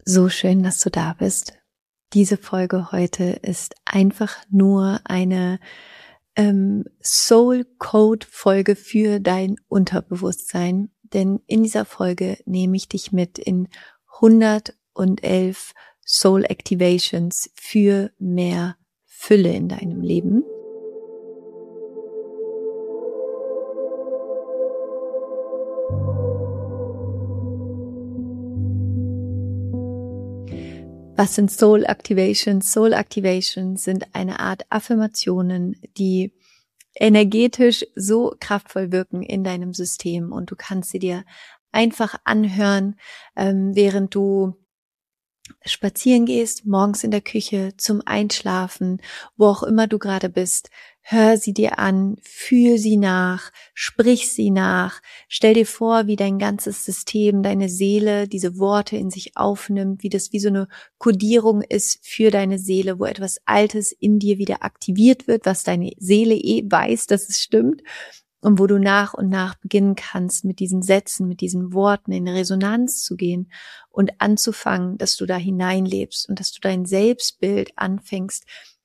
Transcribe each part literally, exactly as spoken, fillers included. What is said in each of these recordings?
so schön, dass du da bist. Diese Folge heute ist einfach nur eine ähm, Soul Code Folge für dein Unterbewusstsein, denn in dieser Folge nehme ich dich mit in hundertelf Soul Activations für mehr Fülle in deinem Leben. Was sind Soul Activations? Soul Activations sind eine Art Affirmationen, die energetisch so kraftvoll wirken in deinem System, und du kannst sie dir einfach anhören, ähm, während du spazieren gehst, morgens in der Küche, zum Einschlafen, wo auch immer du gerade bist. Hör sie dir an, fühl sie nach, sprich sie nach, stell dir vor, wie dein ganzes System, deine Seele diese Worte in sich aufnimmt, wie das wie so eine Kodierung ist für deine Seele, wo etwas Altes in dir wieder aktiviert wird, was deine Seele eh weiß, dass es stimmt. Und wo du nach und nach beginnen kannst, mit diesen Sätzen, mit diesen Worten in Resonanz zu gehen und anzufangen, dass du da hineinlebst und dass du dein Selbstbild anfängst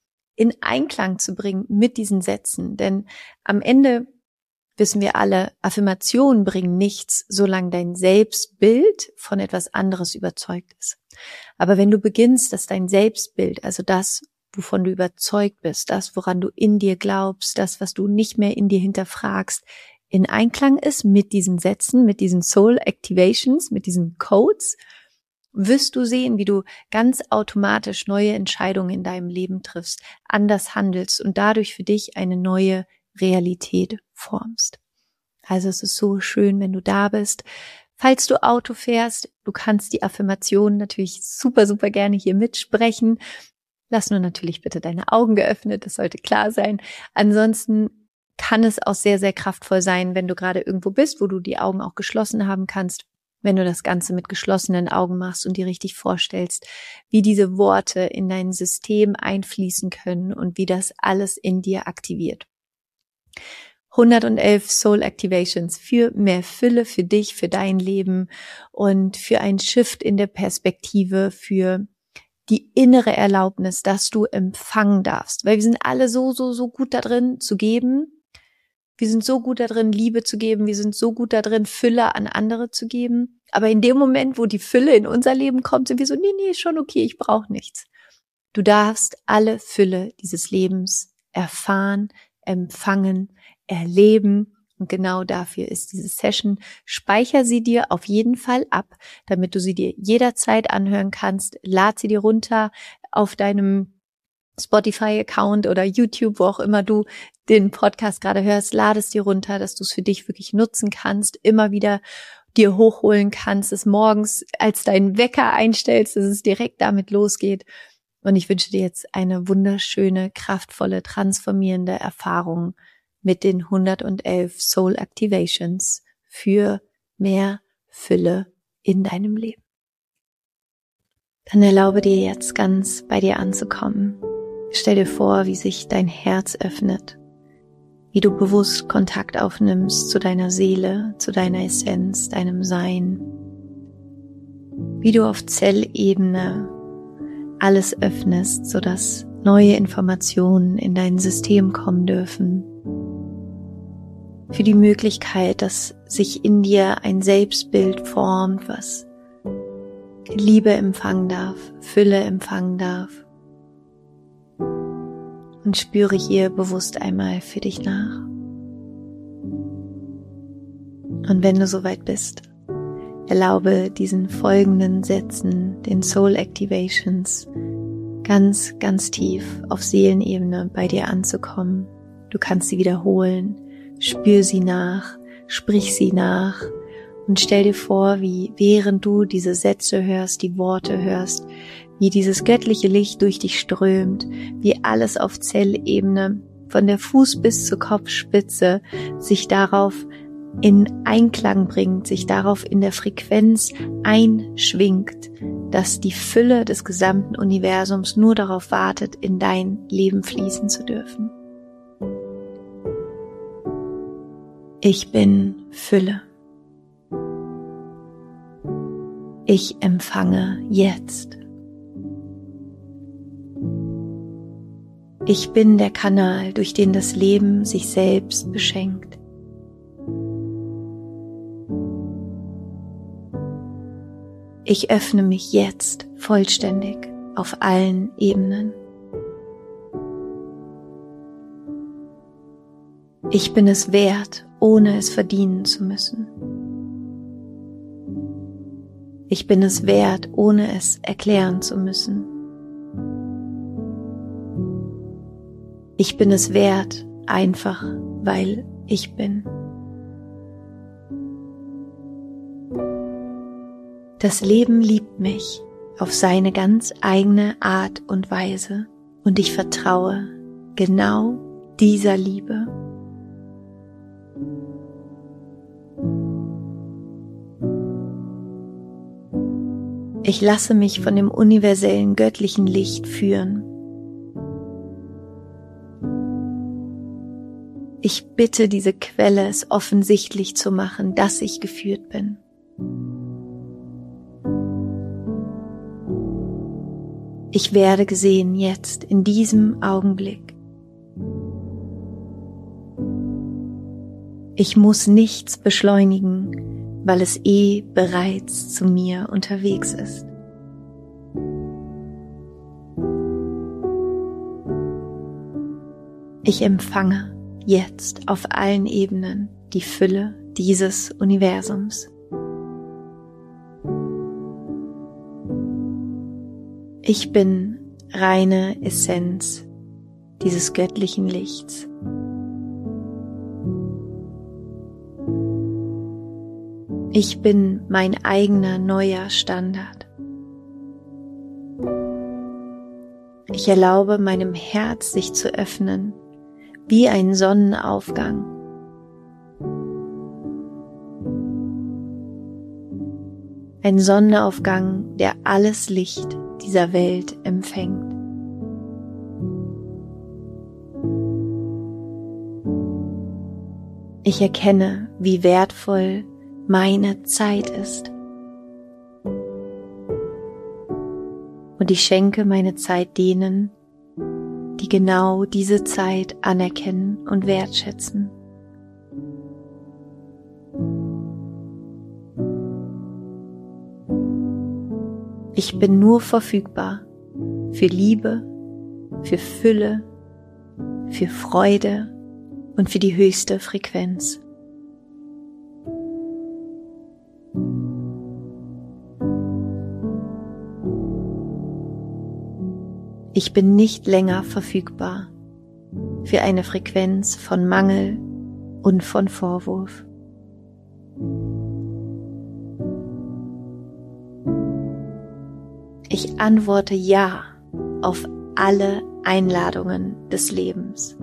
in Einklang zu bringen mit diesen Sätzen. Denn am Ende wissen wir alle, Affirmationen bringen nichts, solange dein Selbstbild von etwas anderes überzeugt ist. Aber wenn du beginnst, dass dein Selbstbild, also das, wovon du überzeugt bist, das, woran du in dir glaubst, das, was du nicht mehr in dir hinterfragst, in Einklang ist mit diesen Sätzen, mit diesen Soul Activations, mit diesen Codes, wirst du sehen, wie du ganz automatisch neue Entscheidungen in deinem Leben triffst, anders handelst und dadurch für dich eine neue Realität formst. Also es ist so schön, wenn du da bist. Falls du Auto fährst, du kannst die Affirmationen natürlich super, super gerne hier mitsprechen. Lass nur natürlich bitte deine Augen geöffnet, das sollte klar sein. Ansonsten kann es auch sehr, sehr kraftvoll sein, wenn du gerade irgendwo bist, wo du die Augen auch geschlossen haben kannst, wenn du das Ganze mit geschlossenen Augen machst und dir richtig vorstellst, wie diese Worte in dein System einfließen können und wie das alles in dir aktiviert. hundertelf Soul Activations für mehr Fülle, für dich, für dein Leben und für einen Shift in der Perspektive, für die innere Erlaubnis, dass du empfangen darfst. Weil wir sind alle so, so, so gut da drin zu geben. Wir sind so gut da drin, Liebe zu geben. Wir sind so gut da drin, Fülle an andere zu geben. Aber in dem Moment, wo die Fülle in unser Leben kommt, sind wir so, nee, nee, schon okay, ich brauche nichts. Du darfst alle Fülle dieses Lebens erfahren, empfangen, erleben. Und genau dafür ist diese Session. Speicher sie dir auf jeden Fall ab, damit du sie dir jederzeit anhören kannst. Lad sie dir runter auf deinem Spotify-Account oder YouTube, wo auch immer du den Podcast gerade hörst. Lad es dir runter, dass du es für dich wirklich nutzen kannst, immer wieder dir hochholen kannst, es morgens als deinen Wecker einstellst, dass es direkt damit losgeht. Und ich wünsche dir jetzt eine wunderschöne, kraftvolle, transformierende Erfahrung mit den hundertelf Soul Activations für mehr Fülle in deinem Leben. Dann erlaube dir jetzt ganz bei dir anzukommen. Stell dir vor, wie sich dein Herz öffnet, wie du bewusst Kontakt aufnimmst zu deiner Seele, zu deiner Essenz, deinem Sein, wie du auf Zellebene alles öffnest, sodass neue Informationen in dein System kommen dürfen. Für die Möglichkeit, dass sich in dir ein Selbstbild formt, was Liebe empfangen darf, Fülle empfangen darf. Und spüre hier bewusst einmal für dich nach. Und wenn du soweit bist, erlaube diesen folgenden Sätzen, den Soul Activations, ganz, ganz tief auf Seelenebene bei dir anzukommen. Du kannst sie wiederholen. Spür sie nach, sprich sie nach und stell dir vor, wie während du diese Sätze hörst, die Worte hörst, wie dieses göttliche Licht durch dich strömt, wie alles auf Zellebene, von der Fuß- bis zur Kopfspitze, sich darauf in Einklang bringt, sich darauf in der Frequenz einschwingt, dass die Fülle des gesamten Universums nur darauf wartet, in dein Leben fließen zu dürfen. Ich bin Fülle. Ich empfange jetzt. Ich bin der Kanal, durch den das Leben sich selbst beschenkt. Ich öffne mich jetzt vollständig auf allen Ebenen. Ich bin es wert, ohne es verdienen zu müssen. Ich bin es wert, ohne es erklären zu müssen. Ich bin es wert, einfach weil ich bin. Das Leben liebt mich auf seine ganz eigene Art und Weise und ich vertraue genau dieser Liebe. Ich lasse mich von dem universellen göttlichen Licht führen. Ich bitte diese Quelle, es offensichtlich zu machen, dass ich geführt bin. Ich werde gesehen jetzt, in diesem Augenblick. Ich muss nichts beschleunigen, weil es eh bereits zu mir unterwegs ist. Ich empfange jetzt auf allen Ebenen die Fülle dieses Universums. Ich bin reine Essenz dieses göttlichen Lichts. Ich bin mein eigener neuer Standard. Ich erlaube meinem Herz sich zu öffnen, wie ein Sonnenaufgang. Ein Sonnenaufgang, der alles Licht dieser Welt empfängt. Ich erkenne, wie wertvoll meine Zeit ist. Und ich schenke meine Zeit denen, die genau diese Zeit anerkennen und wertschätzen. Ich bin nur verfügbar für Liebe, für Fülle, für Freude und für die höchste Frequenz. Ich bin nicht länger verfügbar für eine Frequenz von Mangel und von Vorwurf. Ich antworte Ja auf alle Einladungen des Lebens.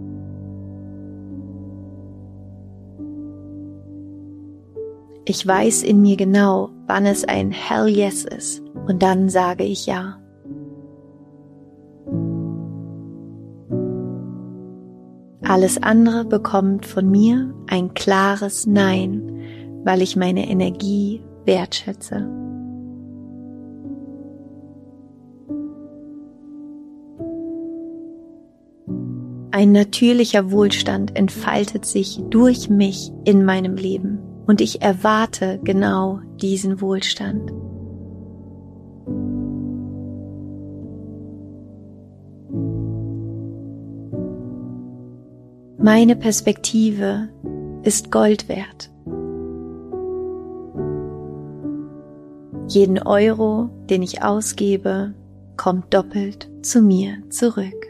Ich weiß in mir genau, wann es ein Hell Yes ist, und dann sage ich Ja. Alles andere bekommt von mir ein klares Nein, weil ich meine Energie wertschätze. Ein natürlicher Wohlstand entfaltet sich durch mich in meinem Leben und ich erwarte genau diesen Wohlstand. Meine Perspektive ist Gold wert. Jeden Euro, den ich ausgebe, kommt doppelt zu mir zurück.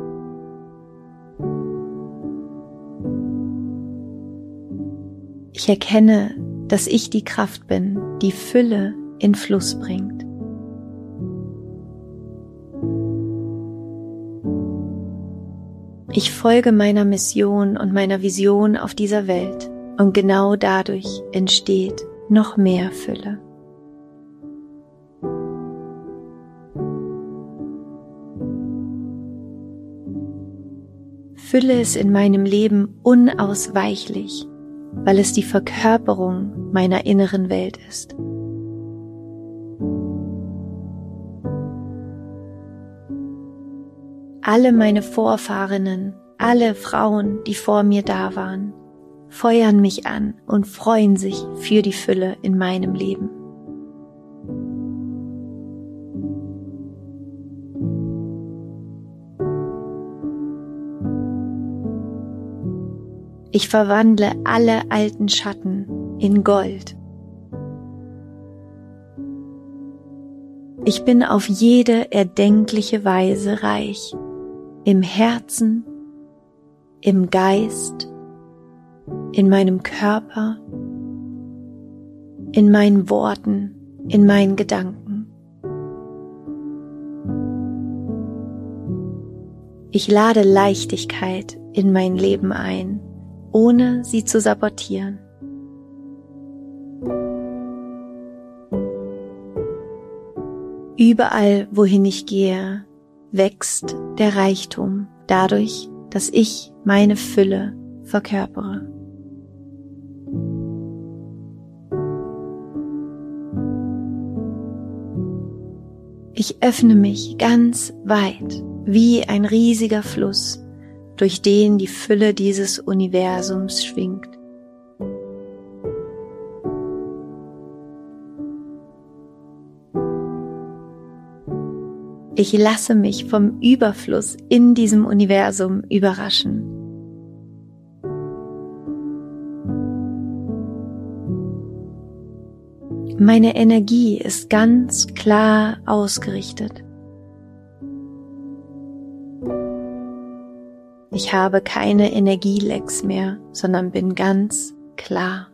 Ich erkenne, dass ich die Kraft bin, die Fülle in Fluss bringt. Ich folge meiner Mission und meiner Vision auf dieser Welt und genau dadurch entsteht noch mehr Fülle. Fülle ist in meinem Leben unausweichlich, weil es die Verkörperung meiner inneren Welt ist. Alle meine Vorfahrinnen, alle Frauen, die vor mir da waren, feuern mich an und freuen sich für die Fülle in meinem Leben. Ich verwandle alle alten Schatten in Gold. Ich bin auf jede erdenkliche Weise reich, im Herzen, im Geist, in meinem Körper, in meinen Worten, in meinen Gedanken. Ich lade Leichtigkeit in mein Leben ein, ohne sie zu sabotieren. Überall, wohin ich gehe, wächst der Reichtum dadurch, dass ich meine Fülle verkörpere. Ich öffne mich ganz weit, wie ein riesiger Fluss, durch den die Fülle dieses Universums schwingt. Ich lasse mich vom Überfluss in diesem Universum überraschen. Meine Energie ist ganz klar ausgerichtet. Ich habe keine Energielecks mehr, sondern bin ganz klar.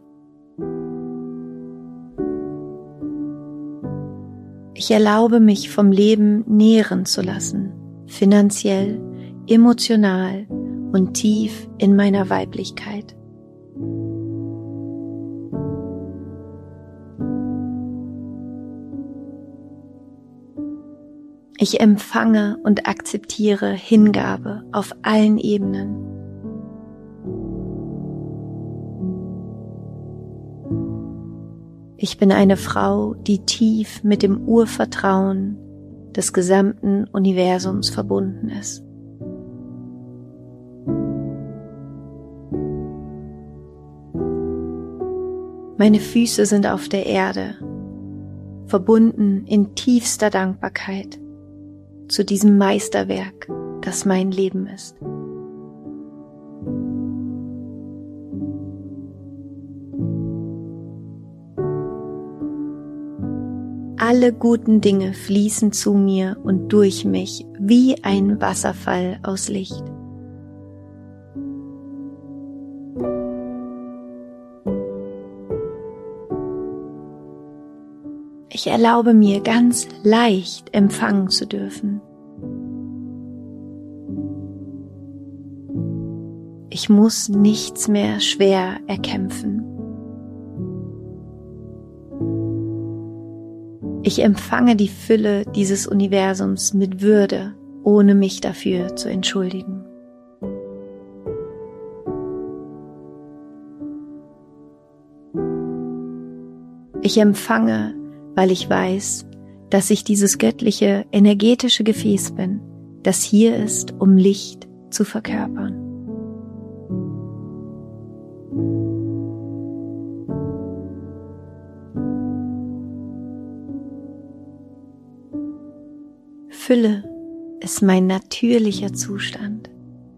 Ich erlaube mich vom Leben nähren zu lassen, finanziell, emotional und tief in meiner Weiblichkeit. Ich empfange und akzeptiere Hingabe auf allen Ebenen. Ich bin eine Frau, die tief mit dem Urvertrauen des gesamten Universums verbunden ist. Meine Füße sind auf der Erde, verbunden in tiefster Dankbarkeit zu diesem Meisterwerk, das mein Leben ist. Alle guten Dinge fließen zu mir und durch mich wie ein Wasserfall aus Licht. Ich erlaube mir ganz leicht empfangen zu dürfen. Ich muss nichts mehr schwer erkämpfen. Ich empfange die Fülle dieses Universums mit Würde, ohne mich dafür zu entschuldigen. Ich empfange, weil ich weiß, dass ich dieses göttliche, energetische Gefäß bin, das hier ist, um Licht zu verkörpern. Fülle ist mein natürlicher Zustand.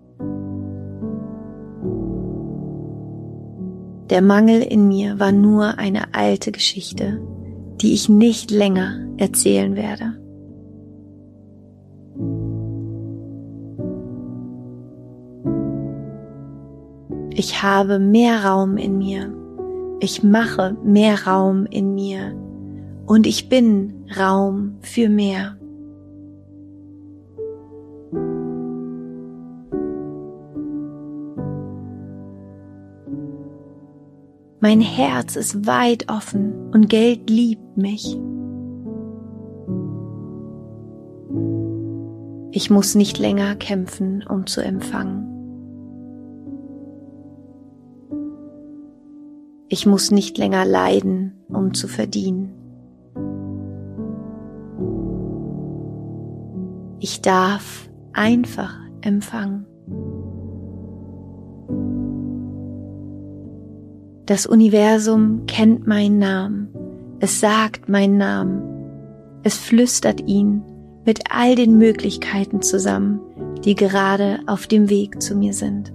Der Mangel in mir war nur eine alte Geschichte, die ich nicht länger erzählen werde. Ich habe mehr Raum in mir. Ich mache mehr Raum in mir. Und ich bin Raum für mehr. Mein Herz ist weit offen und Geld liebt mich. Ich muss nicht länger kämpfen, um zu empfangen. Ich muss nicht länger leiden, um zu verdienen. Ich darf einfach empfangen. Das Universum kennt meinen Namen, es sagt meinen Namen, es flüstert ihn mit all den Möglichkeiten zusammen, die gerade auf dem Weg zu mir sind.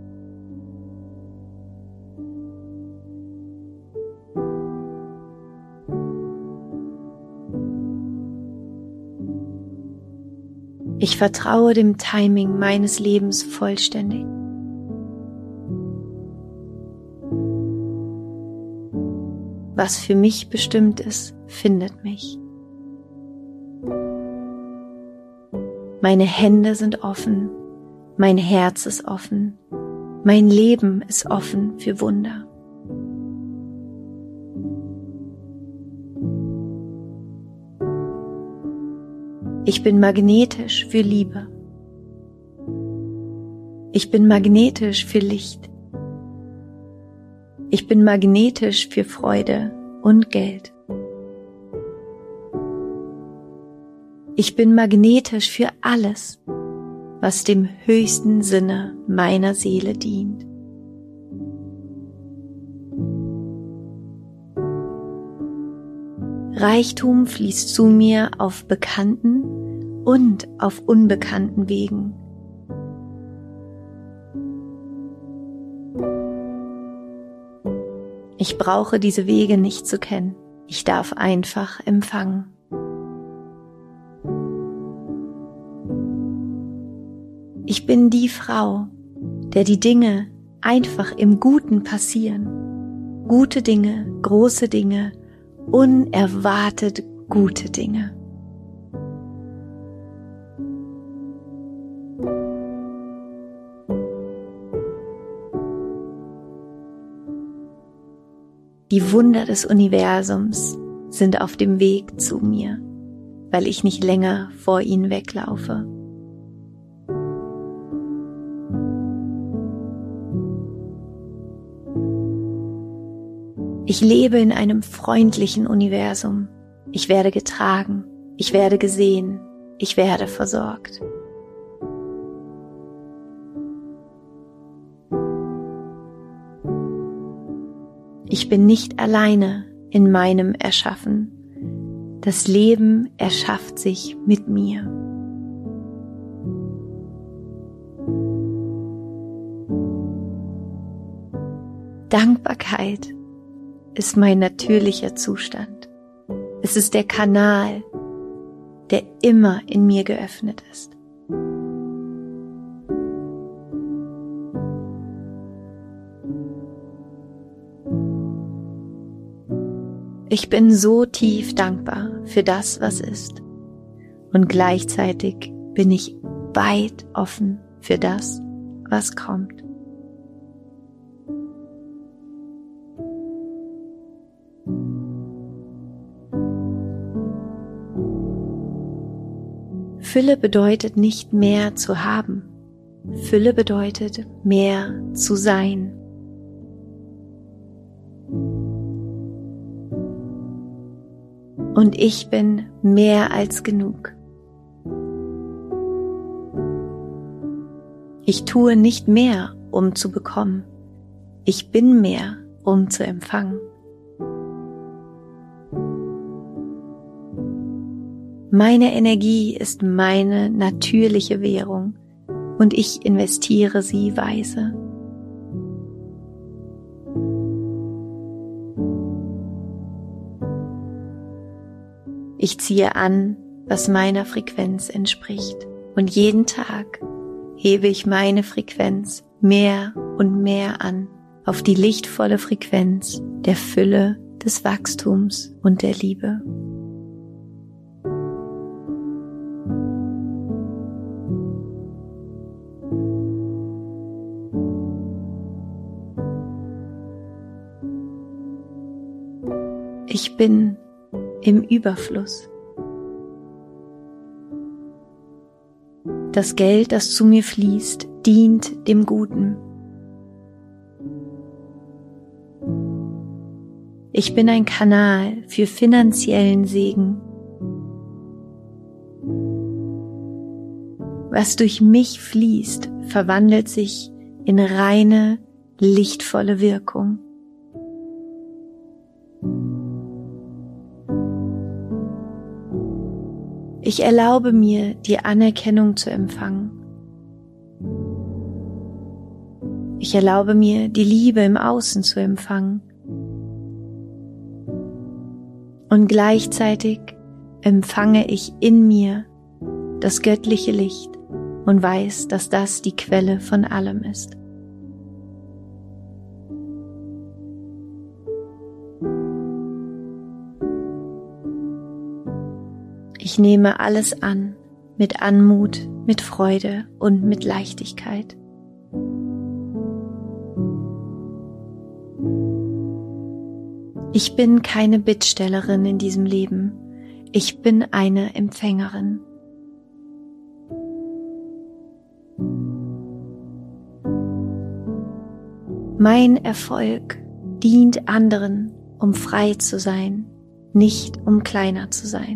Ich vertraue dem Timing meines Lebens vollständig. Was für mich bestimmt ist, findet mich. Meine Hände sind offen, mein Herz ist offen, mein Leben ist offen für Wunder. Ich bin magnetisch für Liebe. Ich bin magnetisch für Licht. Ich bin magnetisch für Freude und Geld. Ich bin magnetisch für alles, was dem höchsten Sinne meiner Seele dient. Reichtum fließt zu mir auf bekannten und auf unbekannten Wegen. Ich brauche diese Wege nicht zu kennen. Ich darf einfach empfangen. Ich bin die Frau, der die Dinge einfach im Guten passieren. Gute Dinge, große Dinge, unerwartet gute Dinge. Die Wunder des Universums sind auf dem Weg zu mir, weil ich nicht länger vor ihnen weglaufe. Ich lebe in einem freundlichen Universum. Ich werde getragen, ich werde gesehen, ich werde versorgt. Ich bin nicht alleine in meinem Erschaffen. Das Leben erschafft sich mit mir. Dankbarkeit ist mein natürlicher Zustand. Es ist der Kanal, der immer in mir geöffnet ist. Ich bin so tief dankbar für das, was ist. Und gleichzeitig bin ich weit offen für das, was kommt. Fülle bedeutet nicht mehr zu haben. Fülle bedeutet mehr zu sein. Und ich bin mehr als genug. Ich tue nicht mehr, um zu bekommen. Ich bin mehr, um zu empfangen. Meine Energie ist meine natürliche Währung und ich investiere sie weise. Ich ziehe an, was meiner Frequenz entspricht. Und jeden Tag hebe ich meine Frequenz mehr und mehr an auf die lichtvolle Frequenz der Fülle, des Wachstums und der Liebe. Ich bin im Überfluss. Das Geld, das zu mir fließt, dient dem Guten. Ich bin ein Kanal für finanziellen Segen. was durch mich fließt, verwandelt sich in reine, lichtvolle Wirkung. Ich erlaube mir, die Anerkennung zu empfangen. Ich erlaube mir, die Liebe im Außen zu empfangen. Und gleichzeitig empfange ich in mir das göttliche Licht und weiß, dass das die Quelle von allem ist. Ich nehme alles an, mit Anmut, mit Freude und mit Leichtigkeit. Ich bin keine Bittstellerin in diesem Leben. Ich bin eine Empfängerin. Mein Erfolg dient anderen, um frei zu sein, nicht um kleiner zu sein.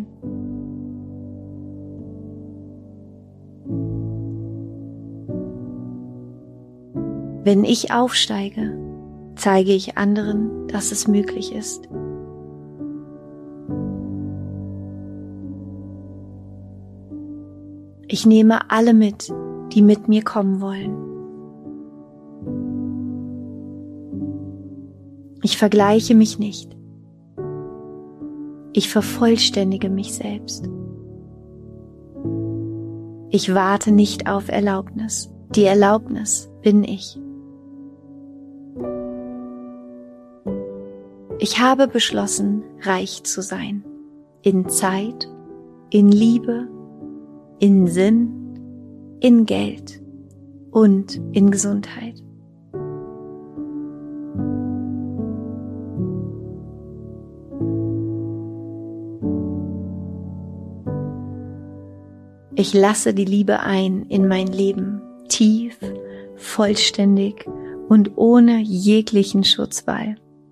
Wenn ich aufsteige, zeige ich anderen, dass es möglich ist. Ich nehme alle mit, die mit mir kommen wollen. Ich vergleiche mich nicht. Ich vervollständige mich selbst. Ich warte nicht auf Erlaubnis. Die Erlaubnis bin ich. Ich habe beschlossen, reich zu sein. In Zeit, in Liebe, in Sinn, in Geld und in Gesundheit. Ich lasse die Liebe ein in mein Leben, tief, vollständig und ohne jeglichen Schutzwall.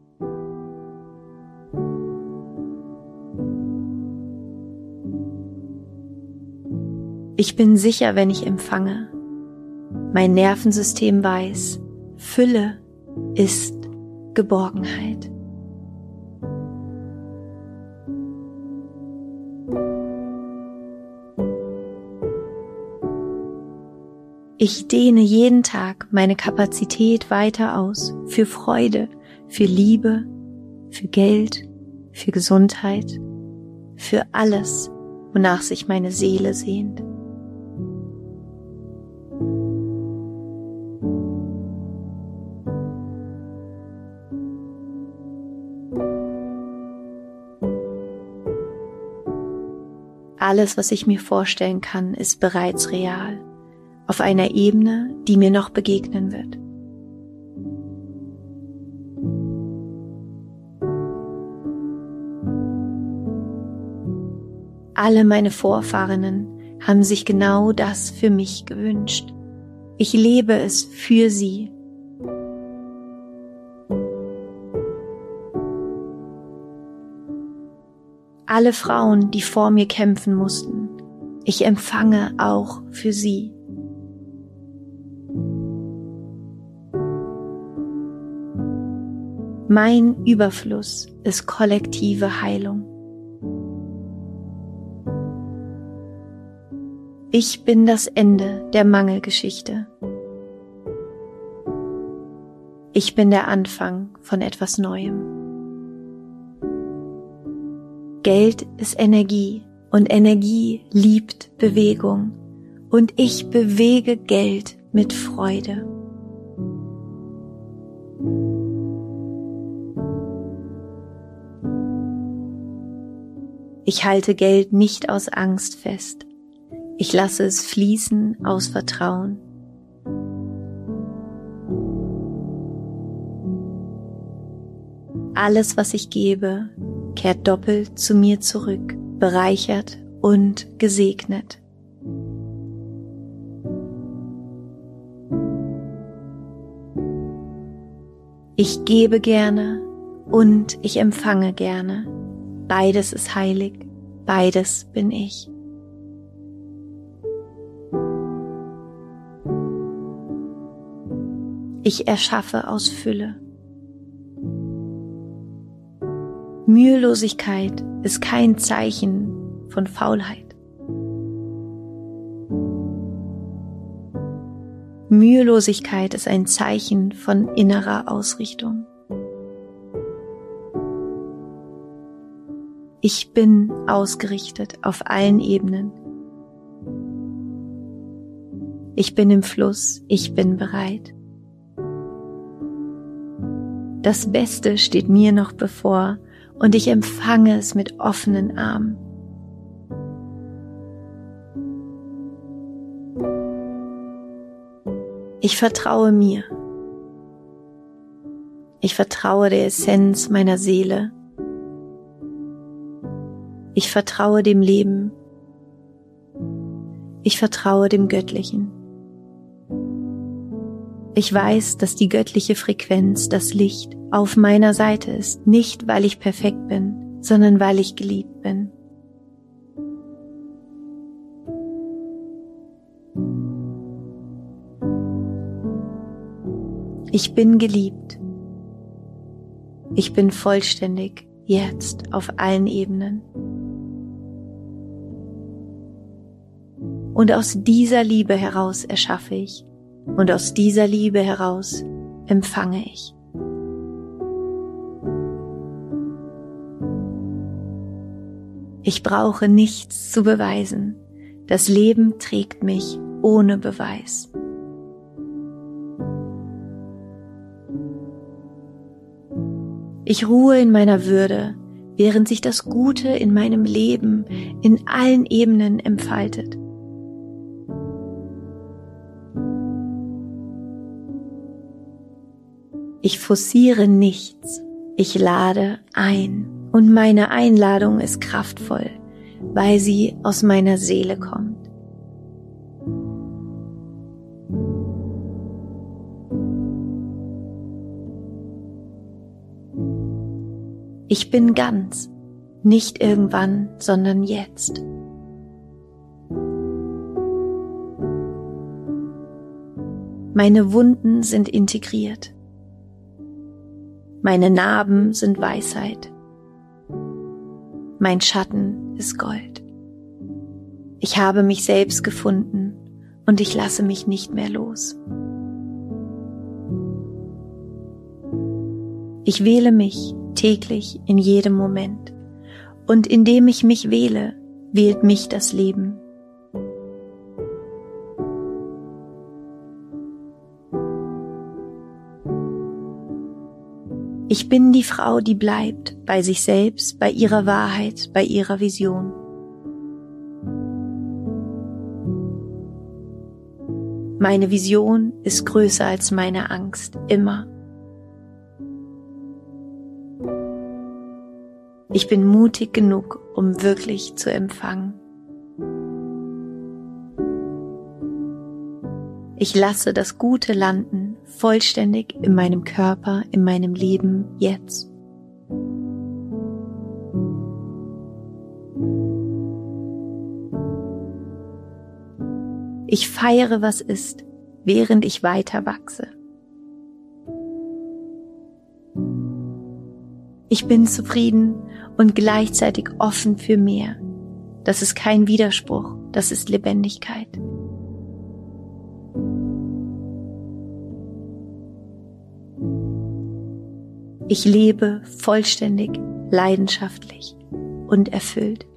Ich bin sicher, wenn ich empfange. Mein Nervensystem weiß, Fülle ist Geborgenheit. Ich dehne jeden Tag meine Kapazität weiter aus für Freude, für Liebe, für Geld, für Gesundheit, für alles, wonach sich meine Seele sehnt. Alles, was ich mir vorstellen kann, ist bereits real, auf einer Ebene, die mir noch begegnen wird. Alle meine Vorfahrinnen haben sich genau das für mich gewünscht. Ich lebe es für sie. Alle Frauen, die vor mir kämpfen mussten, ich empfange auch für sie. Mein Überfluss ist kollektive Heilung. Ich bin das Ende der Mangelgeschichte. Ich bin der Anfang von etwas Neuem. Geld ist Energie und Energie liebt Bewegung und ich bewege Geld mit Freude. Ich halte Geld nicht aus Angst fest. Ich lasse es fließen aus Vertrauen. Alles, was ich gebe, kehrt doppelt zu mir zurück, bereichert und gesegnet. Ich gebe gerne und ich empfange gerne. Beides ist heilig, beides bin ich. Ich erschaffe aus Fülle. Mühelosigkeit ist kein Zeichen von Faulheit. Mühelosigkeit ist ein Zeichen von innerer Ausrichtung. Ich bin ausgerichtet auf allen Ebenen. Ich bin im Fluss, ich bin bereit. Das Beste steht mir noch bevor und ich empfange es mit offenen Armen. Ich vertraue mir. Ich vertraue der Essenz meiner Seele. Ich vertraue dem Leben. Ich vertraue dem Göttlichen. Ich weiß, dass die göttliche Frequenz, das Licht, auf meiner Seite ist, nicht weil ich perfekt bin, sondern weil ich geliebt bin. Ich bin geliebt. Ich bin vollständig, jetzt, auf allen Ebenen. Und aus dieser Liebe heraus erschaffe ich. Und aus dieser Liebe heraus empfange ich. Ich brauche nichts zu beweisen. Das Leben trägt mich ohne Beweis. Ich ruhe in meiner Würde, während sich das Gute in meinem Leben in allen Ebenen entfaltet. Ich forciere nichts, ich lade ein und meine Einladung ist kraftvoll, weil sie aus meiner Seele kommt. Ich bin ganz, nicht irgendwann, sondern jetzt. Meine Wunden sind integriert. Meine Narben sind Weisheit. Mein Schatten ist Gold. Ich habe mich selbst gefunden und ich lasse mich nicht mehr los. Ich wähle mich täglich in jedem Moment und indem ich mich wähle, wählt mich das Leben. Ich bin die Frau, die bleibt bei sich selbst, bei ihrer Wahrheit, bei ihrer Vision. Meine Vision ist größer als meine Angst, immer. Ich bin mutig genug, um wirklich zu empfangen. Ich lasse das Gute landen, vollständig in meinem Körper, in meinem Leben, jetzt. Ich feiere, was ist, während ich weiter wachse. Ich bin zufrieden und gleichzeitig offen für mehr. Das ist kein Widerspruch, das ist Lebendigkeit. Ich lebe vollständig, leidenschaftlich und erfüllt.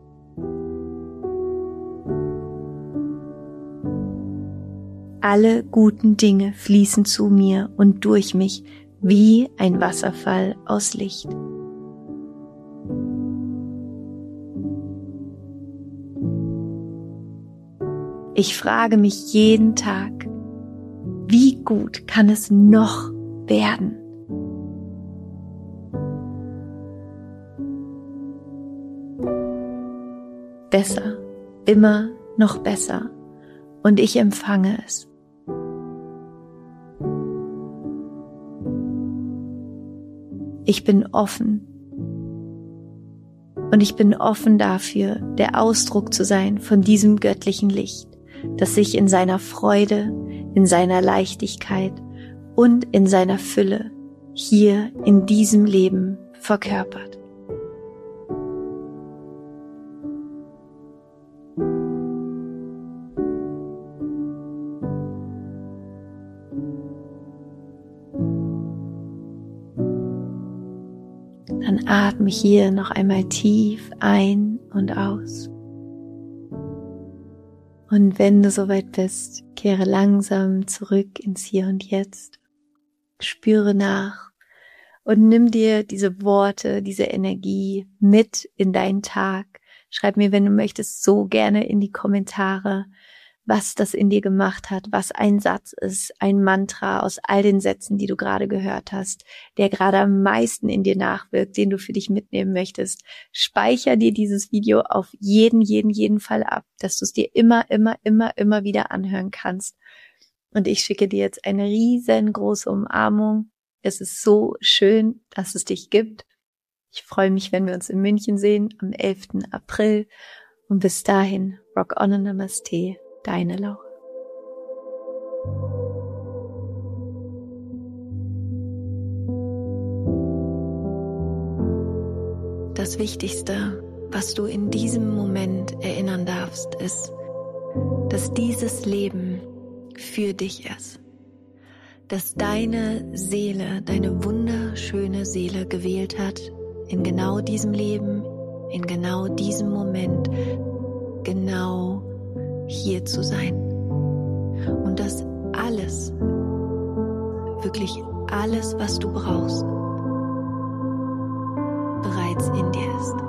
Alle guten Dinge fließen zu mir und durch mich wie ein Wasserfall aus Licht. Ich frage mich jeden Tag, wie gut kann es noch werden? Besser, immer noch besser, und ich empfange es. Ich bin offen und ich bin offen dafür, der Ausdruck zu sein von diesem göttlichen Licht, das sich in seiner Freude, in seiner Leichtigkeit und in seiner Fülle hier in diesem Leben verkörpert. Dann atme hier noch einmal tief ein und aus. Und wenn du soweit bist, kehre langsam zurück ins Hier und Jetzt. Spüre nach und nimm dir diese Worte, diese Energie mit in deinen Tag. Schreib mir, wenn du möchtest, so gerne in die Kommentare, was das in dir gemacht hat, was ein Satz ist, ein Mantra aus all den Sätzen, die du gerade gehört hast, der gerade am meisten in dir nachwirkt, den du für dich mitnehmen möchtest. Speicher dir dieses Video auf jeden, jeden, jeden Fall ab, dass du es dir immer, immer, immer, immer wieder anhören kannst. Und ich schicke dir jetzt eine riesengroße Umarmung. Es ist so schön, dass es dich gibt. Ich freue mich, wenn wir uns in München sehen am elften April. Und bis dahin, Rock on and Namaste. Deine Laura. Das Wichtigste, was du in diesem Moment erinnern darfst, ist, dass dieses Leben für dich ist. Dass deine Seele, deine wunderschöne Seele gewählt hat, in genau diesem Leben, in genau diesem Moment, genau hier zu sein. Und dass alles, wirklich alles, was du brauchst, bereits in dir ist.